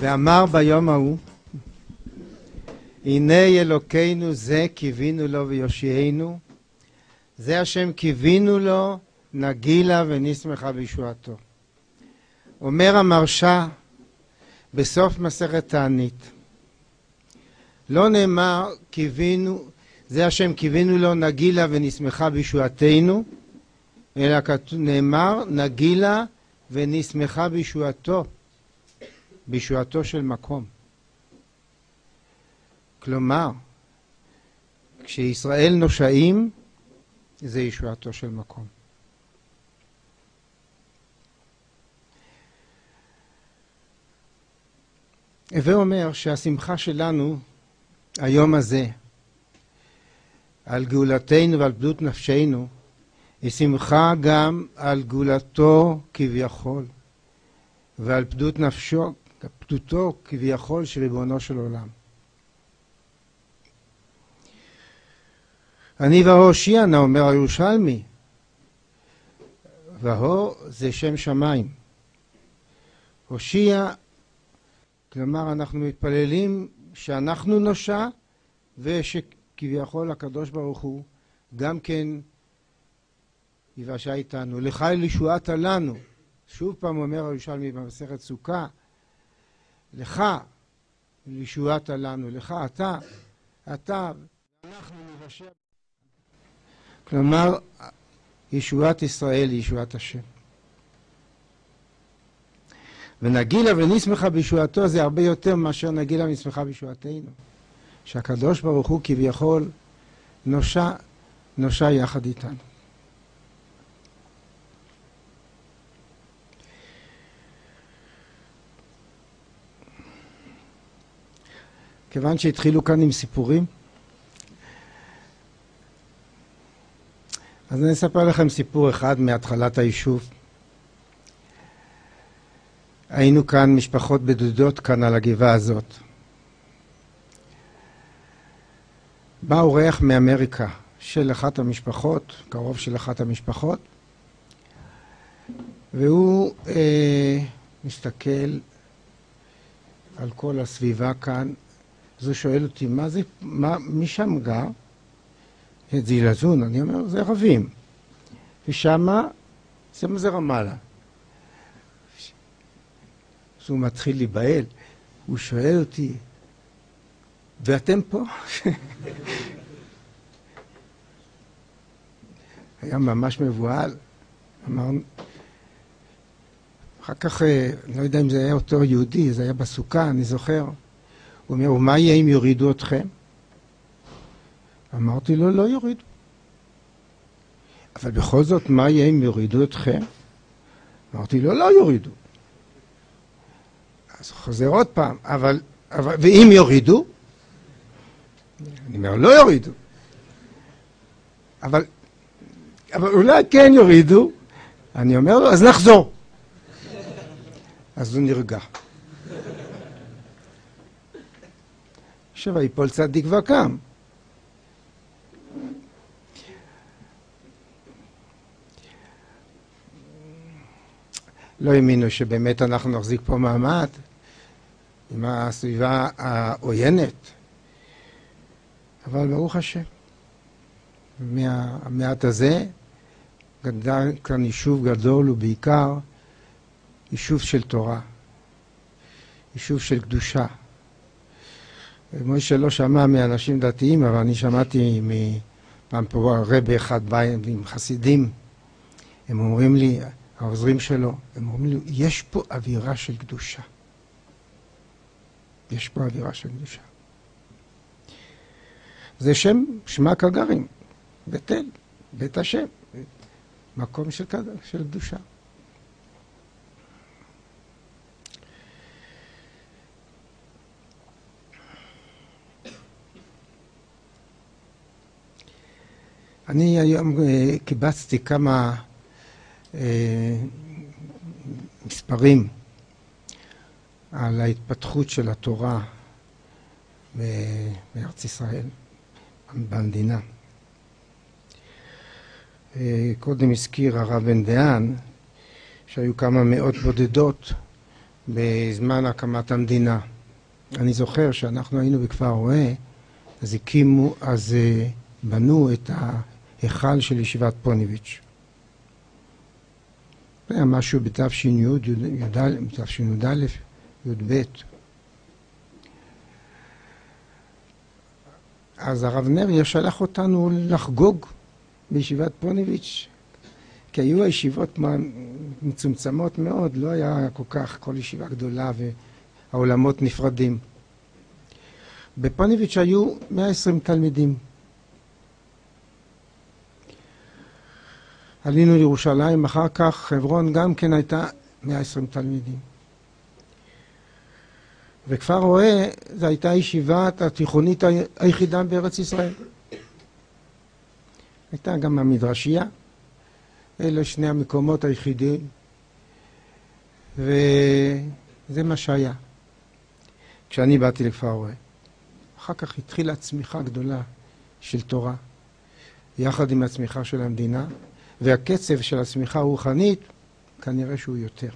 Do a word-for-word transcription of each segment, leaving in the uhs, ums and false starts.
ואמר ביום ההוא, הנה אלוקינו זה קיווינו לו ויושיענו, זה השם קיווינו לו, נגילה ונשמחה בישועתו. אומר המרשה בסוף מסכת תענית, לא נאמר קיווינו, זה השם קיווינו לו, נגילה ונשמחה בישועתנו, אלא נאמר נגילה ונשמחה בישועתו, בישועתו של מקום. כלומר, כשישראל נושעים, זה ישועתו של מקום. הווה אומר שהשמחה שלנו היום הזה על גאולתנו ועל פדות נפשנו היא שמחה גם על גאולתו כביכול ועל פדות נפשו, פדותו כביכול של ריבונו של עולם. אני והושיע נא אומר הירושלמי, והוא זה שם שמיים. הושיע, כלומר אנחנו מתפללים שאנחנו נושע ושכביכול הקדוש ברוך הוא גם כן יבשע איתנו. לך לישועתה לנו, שוב פעם אומר הירושלמי במסכת סוכה, לך לישועתה לנו, לך אתה, אתה אנחנו נבשע. כלומר, ישועת ישראל היא ישועת השם. ונגילה ונשמחה בישועתו זה הרבה יותר מאשר נגילה ונשמחה בישועתנו. שהקדוש ברוך הוא כביכול נושע, נושע יחד איתנו. כיוון שהתחילו כאן עם סיפורים, אז אני אספר לכם סיפור אחד מהתחלת היישוב. היינו כאן משפחות בודדות כאן על הגבעה הזאת. בא אורח מאמריקה של אחת המשפחות, קרוב של אחת המשפחות, והוא אה, מסתכל על כל הסביבה כאן. אז הוא שואל אותי, מה זה, מה, מי שם גר? את זילזון, אני אומר, זה ערבים. ושמה, זה מה זה רמאללה. אז הוא מתחיל להיבהל, הוא שואל אותי, ואתם פה? היה ממש מבוהל. אמרנו, אחר כך, אני לא יודע אם זה היה אותו יהודי, זה היה בסוכה, אני זוכר. הוא אומר, ומה יהיה אם יורידו אתכם? אמרתי לו, לא יורידו. אבל בכל זאת, מה יהיה אם יורידו אתכם? אמרתי לו, לא יורידו. אז הוא חוזר עוד פעם, אבל, אבל ואם יורידו? אני אומר, לא יורידו. אבל, אבל אולי כן יורידו. אני אומר לו, אז נחזור. אז הוא נרגע. שויפול צדיק וקם. לא האמינו שבאמת אנחנו נחזיק פה מעמד עם הסביבה העוינת. אבל ברוך השם, מהמעט הזה גדל כאן יישוב גדול ובעיקר יישוב של תורה, יישוב של קדושה. מוישה לא שמע מאנשים דתיים, אבל אני שמעתי מפעם פה רבי אחד בא עם חסידים. הם אומרים לי, העוזרים שלו, הם אומרים לי, יש פה אווירה של קדושה. יש פה אווירה של קדושה. זה שם, שמה כגרים, בית אל, בית השם, מקום של, של קדושה. אני היום קיבצתי כמה אה, מספרים על ההתפתחות של התורה בארץ ישראל, במדינה. אה, קודם הזכיר הרב בן דהן שהיו כמה מאות בודדות בזמן הקמת המדינה. אני זוכר שאנחנו היינו בכפר רואה, אז הקימו, אז בנו את ההיכל של ישיבת פוניביץ'. זה היה משהו בתש"י, בתש"י י"ב. אז הרב נריה שלח אותנו לחגוג בישיבת פוניביץ', כי היו הישיבות מצומצמות מאוד, לא היה כל כך כל ישיבה גדולה והעולמות נפרדים. בפוניביץ' היו מאה ועשרים תלמידים. עלינו לירושלים, אחר כך חברון גם כן הייתה מאה ועשרים תלמידים. וכפר רואה, זו הייתה ישיבת התיכונית היחידה בארץ ישראל. הייתה גם המדרשייה, אלה שני המקומות היחידים, וזה מה שהיה. כשאני באתי לכפר רואה. אחר כך התחילה צמיחה גדולה של תורה, יחד עם הצמיחה של המדינה, והקצב של הצמיחה הרוחנית, כנראה שהוא יותר.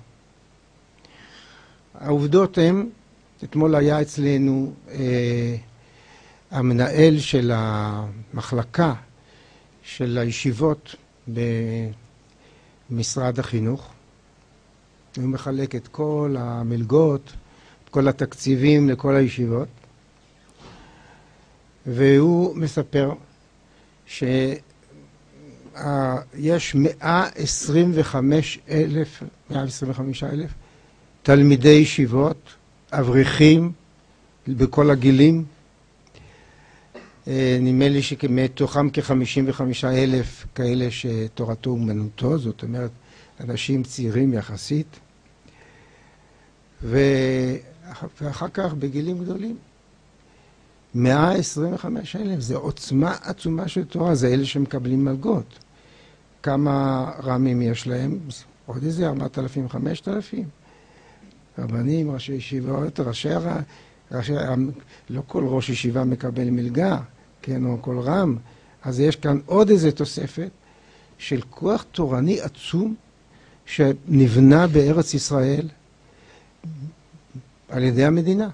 העובדות הן, אתמול היה אצלנו אה, המנהל של המחלקה של הישיבות במשרד החינוך. הוא מחלק את כל המלגות, את כל התקציבים לכל הישיבות. והוא מספר שיש מאה עשרים וחמישה אלף תלמידי ישיבות, אברכים בכל הגילים. נדמה לי שמתוכם כ-חמישים וחמישה אלף כאלה שתורתו אומנותו, זאת אומרת אנשים צעירים יחסית, ואחר כך בגילים גדולים. מאה עשרים וחמישה אלף, זה עוצמה עצומה של תורה, זה אלה שמקבלים מלגות. כמה רמים יש להם? עוד איזה ארבעת אלפים, חמשת אלפים. רבנים, ראשי ישיבות, ראשי, ראשי, לא כל ראש ישיבה מקבל מלגה, כן, או כל רם. אז יש כאן עוד איזה תוספת של כוח תורני עצום שנבנה בארץ ישראל על ידי המדינה.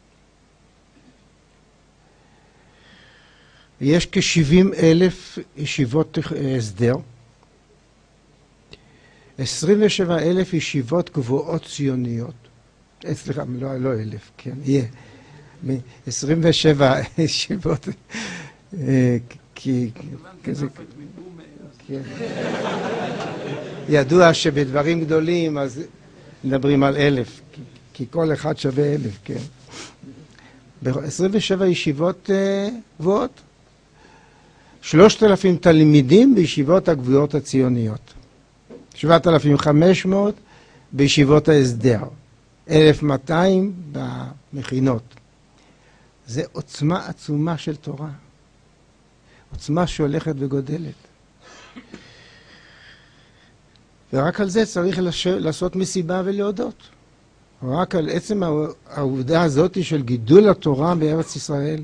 יש כ-שבעים אלף ישיבות הסדר, עשרים ושבעה אלף ישיבות גבוהות ציוניות, סליחה, לא, לא אלף, כן, יהיה, עשרים ושבע ישיבות, כי, כזה, כן. ידוע שבדברים גדולים אז מדברים על אלף, כי כל אחד שווה אלף, כן. ב-עשרים ושבע ישיבות גבוהות, שלושת אלפים תלמידים בישיבות הגבוהות הציוניות, שבעת אלפים וחמש מאות בישיבות ההסדר, אלף ומאתיים במכינות. זה עוצמה עצומה של תורה, עוצמה שהולכת וגודלת. ורק על זה צריך לעשות מסיבה ולהודות. רק על עצם העובדה הזאת של גידול התורה בארץ ישראל,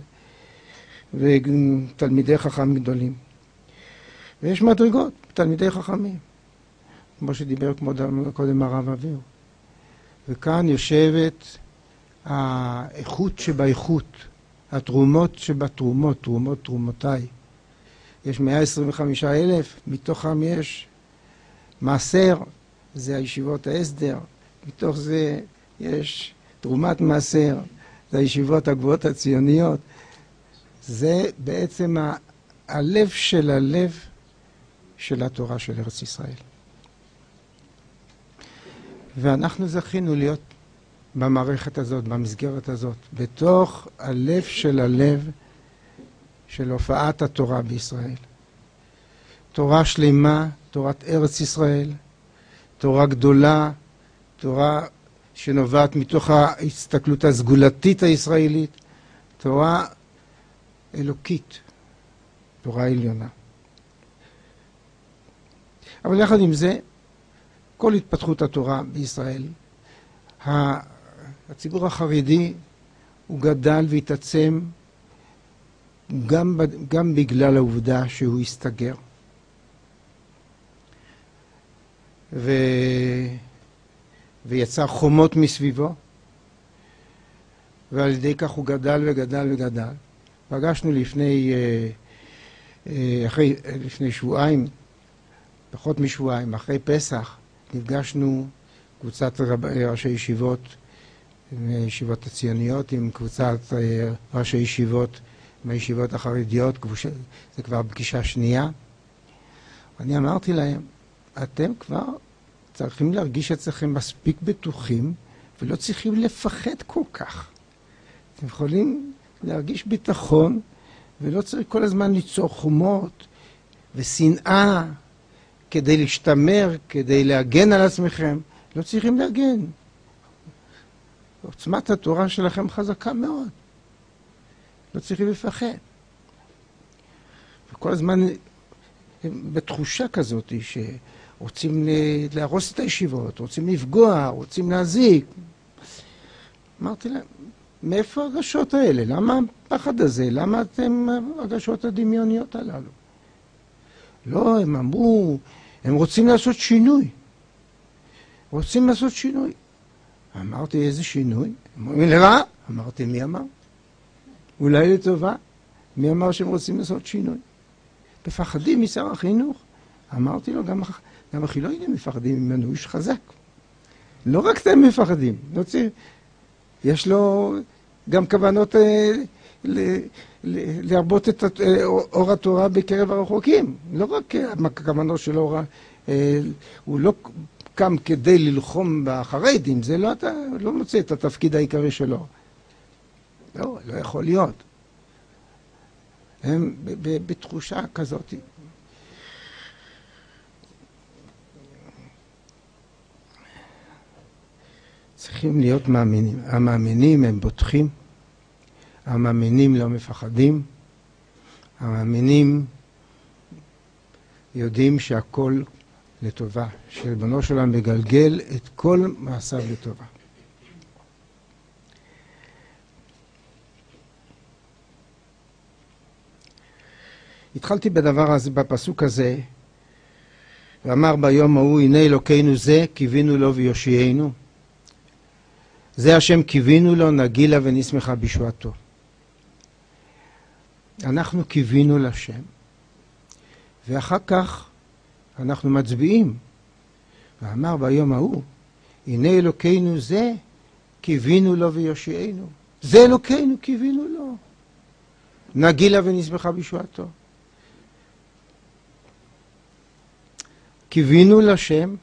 ותלמידי חכמים גדולים. ויש מדרגות, תלמידי חכמים, כמו שדיבר קודם הרב אביר. וכאן יושבת האיכות שבאיכות, התרומות שבתרומות, תרומות תרומותיי. יש מאה עשרים וחמישה אלף, מתוכם יש מעשר, זה הישיבות ההסדר, מתוך זה יש תרומת מעשר, זה הישיבות הגבוהות הציוניות. זה בעצם ה- הלב של הלב של התורה של ארץ ישראל. ואנחנו זכינו להיות במערכת הזאת, במסגרת הזאת, בתוך הלב של הלב של הופעת התורה בישראל. תורה שלמה, תורת ארץ ישראל, תורה גדולה, תורה שנובעת מתוך ההסתכלות הסגולתית הישראלית, תורה אלוקית, תורה עליונה. אבל יחד עם זה, כל התפתחות התורה בישראל, הציבור החרדי הוא גדל והתעצם גם, גם בגלל העובדה שהוא הסתגר. ויצר חומות מסביבו, ועל ידי כך הוא גדל וגדל וגדל. פגשנו לפני, אחרי, לפני שבועיים, פחות משבועיים, אחרי פסח, נפגשנו קבוצת ראשי ישיבות, מישיבות הציוניות, עם קבוצת ראשי ישיבות מהישיבות החרדיות, זה כבר פגישה שנייה. אני אמרתי להם, אתם כבר צריכים להרגיש אצלכם מספיק בטוחים, ולא צריכים לפחד כל כך. אתם יכולים להרגיש ביטחון, ולא צריך כל הזמן ליצור חומות ושנאה כדי להשתמר, כדי להגן על עצמכם. לא צריכים להגן. עוצמת התורה שלכם חזקה מאוד. לא צריכים לפחד. וכל הזמן בתחושה כזאת שרוצים להרוס את הישיבות, רוצים לפגוע, רוצים להזיק. אמרתי להם, מאיפה הרגשות האלה? למה הפחד הזה? למה אתם הרגשות הדמיוניות הללו? לא, הם אמרו, הם רוצים לעשות שינוי. רוצים לעשות שינוי. אמרתי, איזה שינוי? אמרו, לרע? אמרתי, מי אמר? אולי לטובה? מי אמר שהם רוצים לעשות שינוי? מפחדים משר החינוך? אמרתי לו, גם, גם החילונים מפחדים ממנו, איש חזק. לא רק אתם מפחדים, לא צריך... יש לו גם כוונות אה, ל, ל, להרבות את אה, אור התורה בקרב הרחוקים. לא רק הכוונות של אור, אה, הוא לא קם כדי ללחום בחרדים, זה לא, אתה לא מוצא את התפקיד העיקרי שלו. לא, לא יכול להיות. הם בתחושה כזאת. צריכים להיות מאמינים. המאמינים הם בוטחים, המאמינים לא מפחדים, המאמינים יודעים שהכל לטובה, שריבונו של עולם מגלגל את כל מעשיו לטובה. התחלתי בדבר הזה, בפסוק הזה, ואמר ביום ההוא, הנה אלוקינו זה, קיווינו לו ויושיענו. זה השם קיווינו לו, נגילה ונשמחה בישועתו. אנחנו קיווינו לשם, ואחר כך אנחנו מצביעים. ואמר ביום ההוא, הנה אלוקינו זה, קיווינו לו ויושיענו. זה אלוקינו, קיווינו לו. נגילה ונשמחה בישועתו. קיווינו לשם,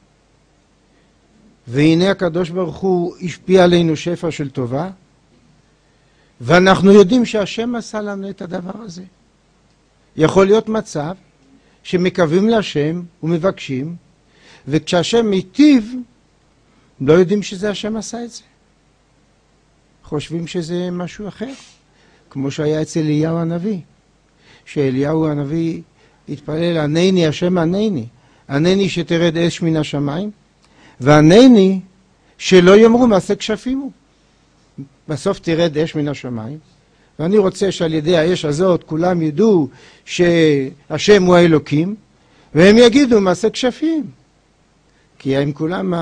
והנה הקדוש ברוך הוא השפיע עלינו שפע של טובה, ואנחנו יודעים שהשם עשה לנו את הדבר הזה. יכול להיות מצב שמקווים להשם ומבקשים, וכשהשם מיטיב, לא יודעים שזה השם עשה את זה. חושבים שזה משהו אחר, כמו שהיה אצל אליהו הנביא, שאליהו הנביא התפלל, ענני השם ענני, ענני שתרד אש מן השמיים, וענני שלא יאמרו מעשה כשפים הוא. בסוף תרד אש מן השמיים, ואני רוצה שעל ידי האש הזאת כולם ידעו שהשם הוא האלוקים, והם יגידו מעשה כשפים. כי הם כולם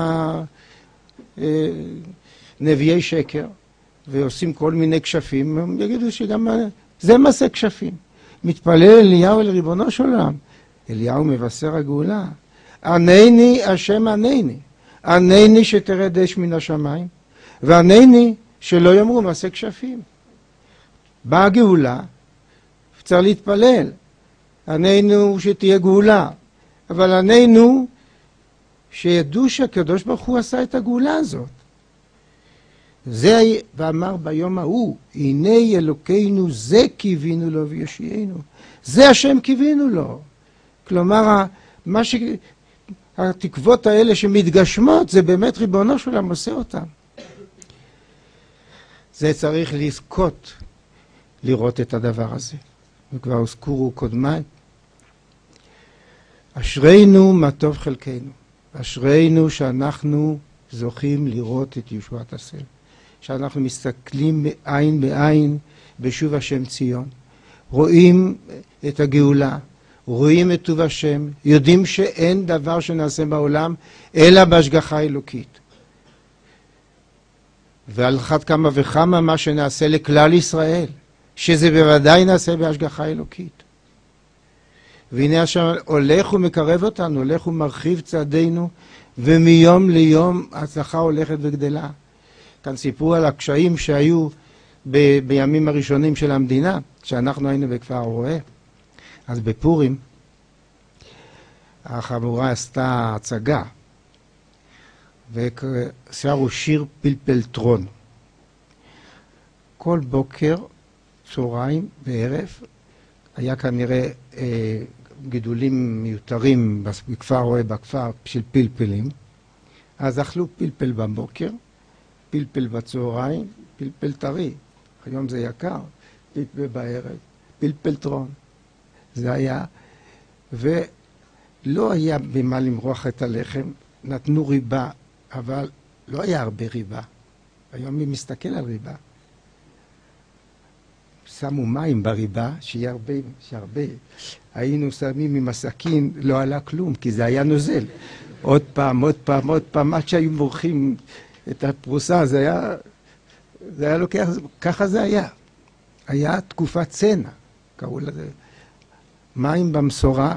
נביאי שקר, ועושים כל מיני כשפים, הם יגידו שגם זה מעשה כשפים. מתפלל אליהו אל ריבונו של עולם. אליהו מבשר הגאולה. ענני השם ענני. ענני שתרד אש מן השמיים, וענני שלא יאמרו מעשה כשפים. באה גאולה, צריך להתפלל. עננו שתהיה גאולה, אבל עננו שידעו שהקדוש ברוך הוא עשה את הגאולה הזאת. זה ואמר ביום ההוא, הנה אלוקינו זה קיווינו לו ויושיענו. זה השם קיווינו לו. כלומר, מה ש... התקוות האלה שמתגשמות, זה באמת ריבונו של עולם עושה אותם. זה צריך לזכות לראות את הדבר הזה. וכבר הוזכרו קודמיי. אשרינו מה טוב חלקנו. אשרינו שאנחנו זוכים לראות את ישועת השם. שאנחנו מסתכלים בעין בעין בשוב השם ציון. רואים את הגאולה. רואים את טוב השם, יודעים שאין דבר שנעשה בעולם אלא בהשגחה אלוקית. ועל אחת כמה וכמה מה שנעשה לכלל ישראל, שזה בוודאי נעשה בהשגחה אלוקית. והנה השם הולך ומקרב אותנו, הולך ומרחיב צעדינו, ומיום ליום ההצלחה הולכת וגדלה. כאן סיפרו על הקשיים שהיו ב- בימים הראשונים של המדינה, כשאנחנו היינו בכפר רועה. אז בפורים החבורה עשתה הצגה, ושרו שיר פלפלטרון. כל בוקר, צהריים וערב, היה כנראה אה, גידולים מיותרים בכפר רועה, בכפר של פלפלים. אז אכלו פלפל בבוקר, פלפל בצהריים, פלפל טרי. היום זה יקר, פלפל בערב, פלפלטרון. זה היה, ולא היה במה למרוח את הלחם, נתנו ריבה, אבל לא היה הרבה ריבה. היום מי מסתכל על ריבה. שמו מים בריבה, שיהיה הרבה, שהרבה. היינו שמים עם הסכין, לא עלה כלום, כי זה היה נוזל. עוד פעם, עוד פעם, עוד פעם, עד שהיו מורחים את הפרוסה, זה היה, זה היה לוקח, ככה זה היה. היה תקופת צנע, קראו לזה. מים במסורה,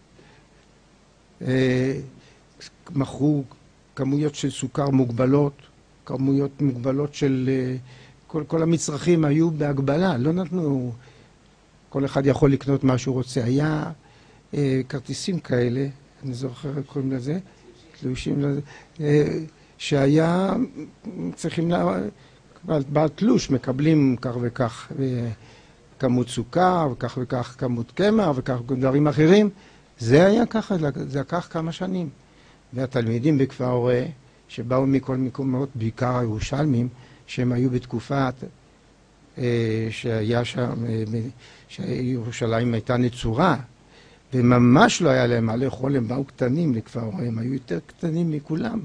אה, מכרו כמויות של סוכר מוגבלות, כמויות מוגבלות של... אה, כל, כל המצרכים היו בהגבלה, לא נתנו... כל אחד יכול לקנות מה שהוא רוצה. היה אה, כרטיסים כאלה, אני זוכר קוראים לזה, תלושים לזה, אה, שהיה צריכים... לה, בעל תלוש מקבלים כך וכך אה, כמות סוכר, וכך וכך כמות קמח, וכך דברים אחרים. זה היה ככה, זה לקח כמה שנים. והתלמידים בכפר רועה, שבאו מכל מקומות, בעיקר הירושלמים, שהם היו בתקופת אה, שהיה שם, אה, שירושלים הייתה נצורה, וממש לא היה להם מה לאכול, הם באו קטנים לכפר רועה, הם היו יותר קטנים מכולם.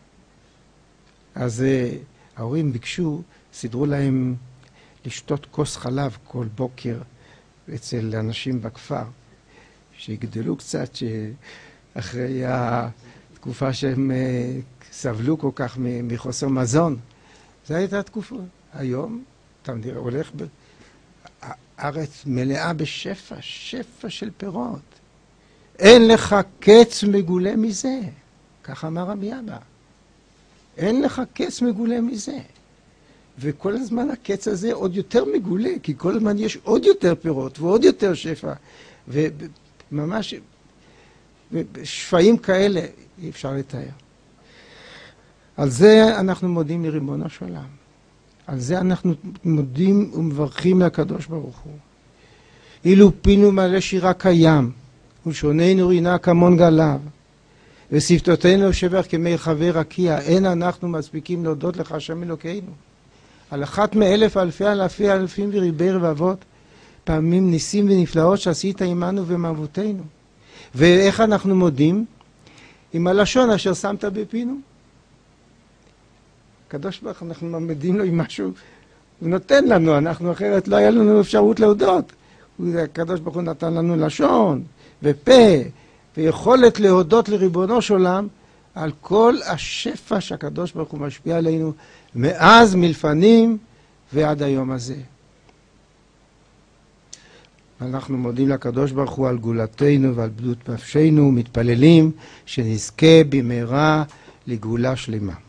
אז אה, ההורים ביקשו, סידרו להם לשתות כוס חלב כל בוקר אצל אנשים בכפר, שיגדלו קצת, שאחרי התקופה שהם סבלו כל כך מחוסר מזון. זו הייתה תקופה. היום, אתה מדבר, הולך, ב... הארץ מלאה בשפע, שפע של פירות. אין לך קץ מגולה מזה. ככה אמר רבי אבא. אין לך קץ מגולה מזה. וכל הזמן הקץ הזה עוד יותר מגולה, כי כל הזמן יש עוד יותר פירות ועוד יותר שפע. וממש שפעים כאלה אי אפשר לתאר. על זה אנחנו מודים לריבונו של עולם. על זה אנחנו מודים ומברכים לקדוש ברוך הוא. אילו פינו מלא שירה קיים, ולשוננו רינה כמון גליו, ושפתותינו שבח כמי חבר רקיע, אין אנחנו מספיקים להודות לך השם אלוקינו. על אחת מאלף אלפי אלפי אלפים וריבי רבבות, פעמים ניסים ונפלאות שעשית עמנו ומאבותינו. ואיך אנחנו מודים? עם הלשון אשר שמת בפינו. הקדוש ברוך הוא, אנחנו מעמדים לו עם משהו, הוא נותן לנו, אנחנו אחרת לא היה לנו אפשרות להודות. הקדוש ברוך הוא נתן לנו לשון ופה ויכולת להודות לריבונו של עולם על כל השפע שהקדוש ברוך הוא משפיע עלינו מאז מלפנים ועד היום הזה. אנחנו מודים לקדוש ברוך הוא על גאולתנו ועל בדות נפשנו, מתפללים שנזכה במהרה לגאולה שלמה.